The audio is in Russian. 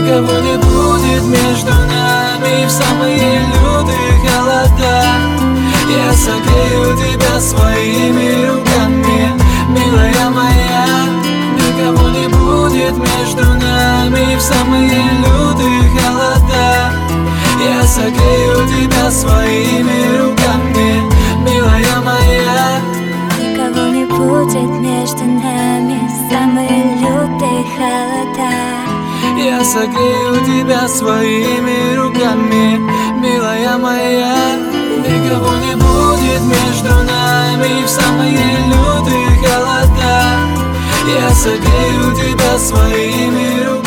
Никого не будет между нами в самые лютые холода. Я согрею тебя своими руками, милая моя. Никого не будет между нами в самые лютые холода. Я согрею тебя своими руками, милая моя. Никого не будет между нами в самые лютые холода. Я согрею тебя своими руками, милая моя. Никого не будет между нами в самые лютые холода. Я согрею тебя своими руками.